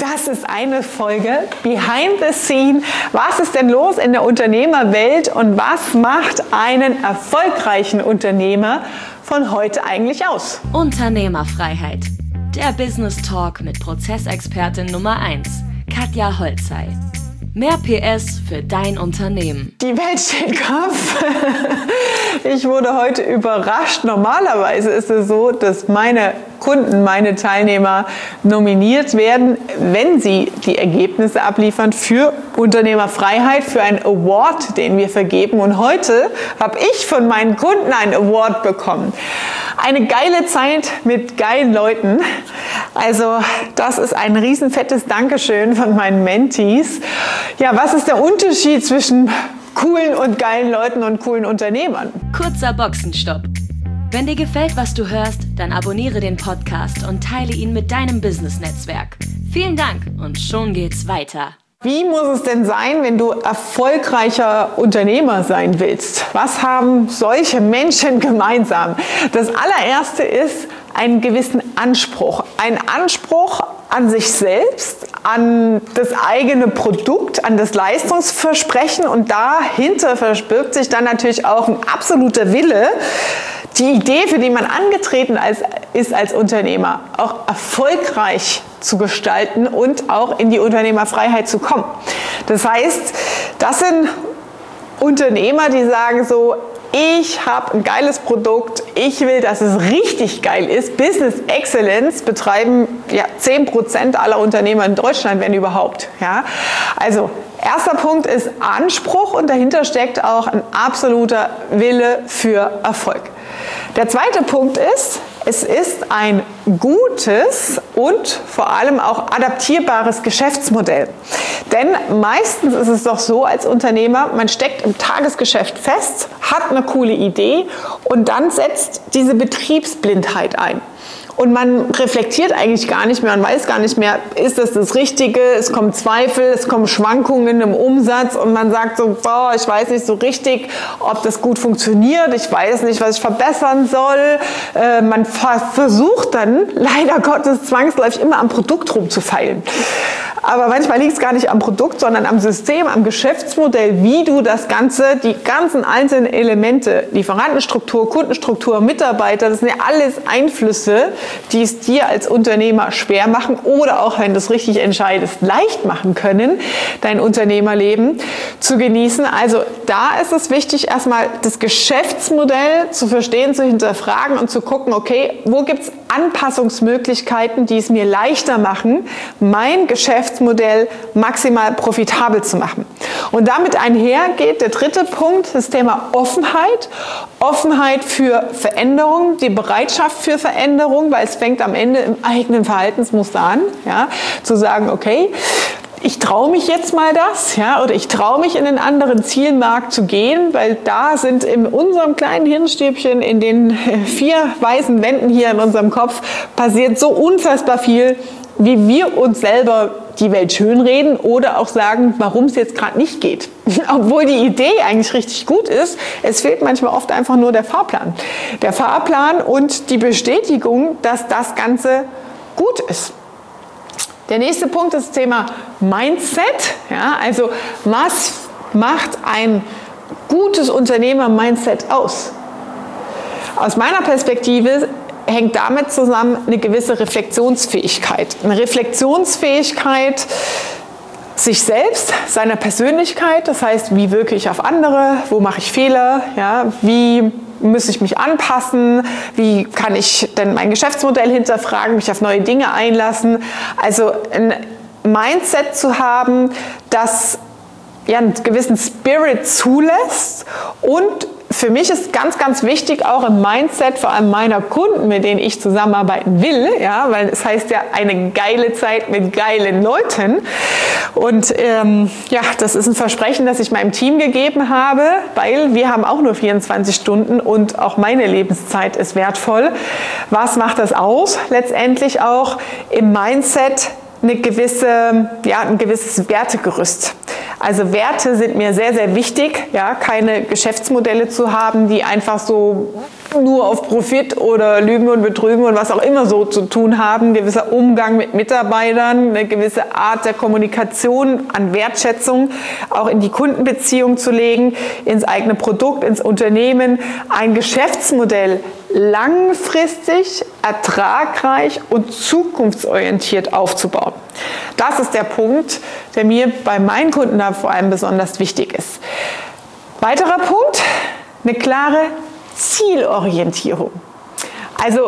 Das ist eine Folge Behind the Scene. Was ist denn los in der Unternehmerwelt und was macht einen erfolgreichen Unternehmer von heute eigentlich aus? Unternehmerfreiheit. Der Business Talk mit Prozessexpertin Nummer 1, Katja Holzei. Mehr PS für dein Unternehmen. Die Welt steht Kopf. Ich wurde heute überrascht. Normalerweise ist es so, dass meine Kunden, meine Teilnehmer nominiert werden, wenn sie die Ergebnisse abliefern für Unternehmerfreiheit, für einen Award, den wir vergeben. Und heute habe ich von meinen Kunden einen Award bekommen. Eine geile Zeit mit geilen Leuten. Also das ist ein riesenfettes Dankeschön von meinen Mentees. Ja, was ist der Unterschied zwischen coolen und geilen Leuten und coolen Unternehmern? Kurzer Boxenstopp. Wenn dir gefällt, was du hörst, dann abonniere den Podcast und teile ihn mit deinem Business-Netzwerk. Vielen Dank und schon geht's weiter. Wie muss es denn sein, wenn du erfolgreicher Unternehmer sein willst? Was haben solche Menschen gemeinsam? Das allererste ist einen gewissen Anspruch. Ein Anspruch an sich selbst, an das eigene Produkt, an das Leistungsversprechen und dahinter verbirgt sich dann natürlich auch ein absoluter Wille, die Idee, für die man angetreten ist als Unternehmer, auch erfolgreich zu gestalten und auch in die Unternehmerfreiheit zu kommen. Das heißt, das sind Unternehmer, die sagen so, ich habe ein geiles Produkt, ich will, dass es richtig geil ist. Business Excellence betreiben 10% aller Unternehmer in Deutschland, wenn überhaupt. Ja? Also erster Punkt ist Anspruch und dahinter steckt auch ein absoluter Wille für Erfolg. Der zweite Punkt ist, es ist ein gutes und vor allem auch adaptierbares Geschäftsmodell. Denn meistens ist es doch so als Unternehmer, man steckt im Tagesgeschäft fest, hat eine coole Idee und dann setzt diese Betriebsblindheit ein. Und man reflektiert eigentlich gar nicht mehr, man weiß gar nicht mehr, ist das Richtige, es kommen Zweifel, es kommen Schwankungen im Umsatz und man sagt so, boah, ich weiß nicht so richtig, ob das gut funktioniert, ich weiß nicht, was ich verbessern soll. Man versucht dann, leider Gottes, zwangsläufig immer am Produkt rumzufeilen. Aber manchmal liegt es gar nicht am Produkt, sondern am System, am Geschäftsmodell, wie du das Ganze, die ganzen einzelnen Elemente, Lieferantenstruktur, Kundenstruktur, Mitarbeiter, das sind ja alles Einflüsse, die es dir als Unternehmer schwer machen oder auch, wenn du es richtig entscheidest, leicht machen können, dein Unternehmerleben zu genießen. Also da ist es wichtig, erstmal das Geschäftsmodell zu verstehen, zu hinterfragen und zu gucken, okay, wo gibt es Anpassungsmöglichkeiten, die es mir leichter machen, mein Geschäftsmodell maximal profitabel zu machen. Und damit einhergeht der dritte Punkt, das Thema Offenheit. Offenheit für Veränderung, die Bereitschaft für Veränderung, weil es fängt am Ende im eigenen Verhaltensmuster an, ja, zu sagen, okay, ich traue mich jetzt mal das, ja, oder ich traue mich in einen anderen Zielmarkt zu gehen, weil da sind in unserem kleinen Hirnstäbchen, in den 4 weißen Wänden hier in unserem Kopf, passiert so unfassbar viel, wie wir uns selber die Welt schönreden oder auch sagen, warum es jetzt gerade nicht geht. Obwohl die Idee eigentlich richtig gut ist, es fehlt manchmal oft einfach nur der Fahrplan. Der Fahrplan und die Bestätigung, dass das Ganze gut ist. Der nächste Punkt ist das Thema Mindset. Ja, also was macht ein gutes Unternehmer-Mindset aus? Aus meiner Perspektive hängt damit zusammen eine gewisse Reflexionsfähigkeit. Eine Reflexionsfähigkeit sich selbst, seiner Persönlichkeit, das heißt, wie wirke ich auf andere, wo mache ich Fehler, ja, wie muss ich mich anpassen, wie kann ich denn mein Geschäftsmodell hinterfragen, mich auf neue Dinge einlassen. Also ein Mindset zu haben, das einen gewissen Spirit zulässt und für mich ist ganz, ganz wichtig auch im Mindset, vor allem meiner Kunden, mit denen ich zusammenarbeiten will, ja, weil es heißt ja eine geile Zeit mit geilen Leuten. Und das ist ein Versprechen, das ich meinem Team gegeben habe, weil wir haben auch nur 24 Stunden und auch meine Lebenszeit ist wertvoll. Was macht das aus? Letztendlich auch im Mindset ein gewisses Wertegerüst. Also Werte sind mir sehr, sehr wichtig, ja, keine Geschäftsmodelle zu haben, die einfach so nur auf Profit oder Lügen und Betrügen und was auch immer so zu tun haben, gewisser Umgang mit Mitarbeitern, eine gewisse Art der Kommunikation an Wertschätzung auch in die Kundenbeziehung zu legen, ins eigene Produkt, ins Unternehmen, ein Geschäftsmodell langfristig, ertragreich und zukunftsorientiert aufzubauen. Das ist der Punkt, der mir bei meinen Kunden da vor allem besonders wichtig ist. Weiterer Punkt, eine klare Zielorientierung. Also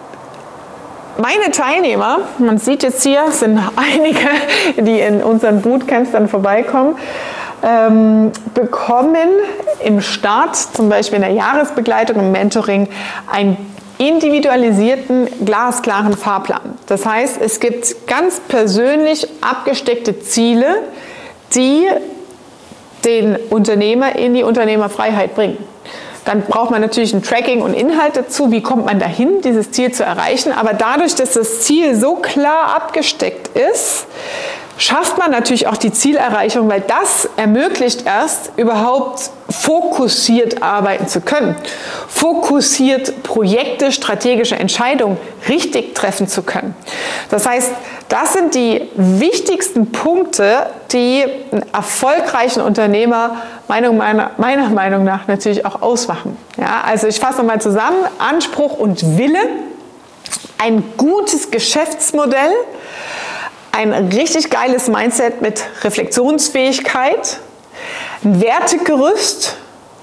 meine Teilnehmer, man sieht jetzt hier, es sind einige, die in unseren Bootcamps dann vorbeikommen, bekommen im Start, zum Beispiel in der Jahresbegleitung, im Mentoring, einen individualisierten, glasklaren Fahrplan. Das heißt, es gibt ganz persönlich abgesteckte Ziele, die den Unternehmer in die Unternehmerfreiheit bringen. Dann braucht man natürlich ein Tracking und Inhalt dazu, wie kommt man dahin, dieses Ziel zu erreichen. Aber dadurch, dass das Ziel so klar abgesteckt ist, schafft man natürlich auch die Zielerreichung, weil das ermöglicht erst, überhaupt fokussiert arbeiten zu können. Fokussiert Projekte, strategische Entscheidungen richtig treffen zu können. Das heißt, das sind die wichtigsten Punkte, die einen erfolgreichen Unternehmer meiner Meinung nach natürlich auch ausmachen. Ja, also ich fasse nochmal zusammen: Anspruch und Wille, ein gutes Geschäftsmodell, ein richtig geiles Mindset mit Reflexionsfähigkeit, ein Wertegerüst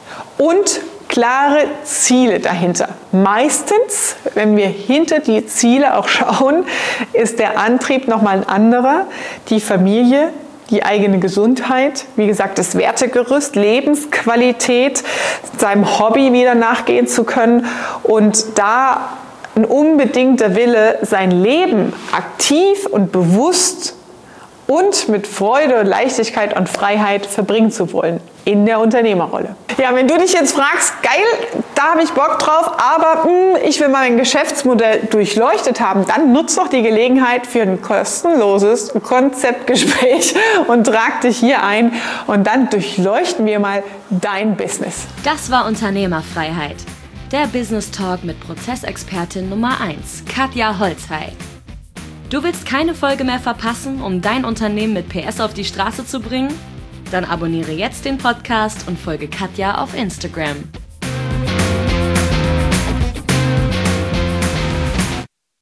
und klare Ziele dahinter. Meistens, wenn wir hinter die Ziele auch schauen, ist der Antrieb nochmal ein anderer. Die Familie, die eigene Gesundheit, wie gesagt, das Wertegerüst, Lebensqualität, seinem Hobby wieder nachgehen zu können und da ein unbedingter Wille, sein Leben aktiv und bewusst und mit Freude, Leichtigkeit und Freiheit verbringen zu wollen in der Unternehmerrolle. Ja, wenn du dich jetzt fragst, geil, da habe ich Bock drauf, aber ich will mal ein Geschäftsmodell durchleuchtet haben, dann nutz doch die Gelegenheit für ein kostenloses Konzeptgespräch und trag dich hier ein und dann durchleuchten wir mal dein Business. Das war Unternehmerfreiheit. Der Business Talk mit Prozessexpertin Nummer 1, Katja Holzhey. Du willst keine Folge mehr verpassen, um dein Unternehmen mit PS auf die Straße zu bringen? Dann abonniere jetzt den Podcast und folge Katja auf Instagram.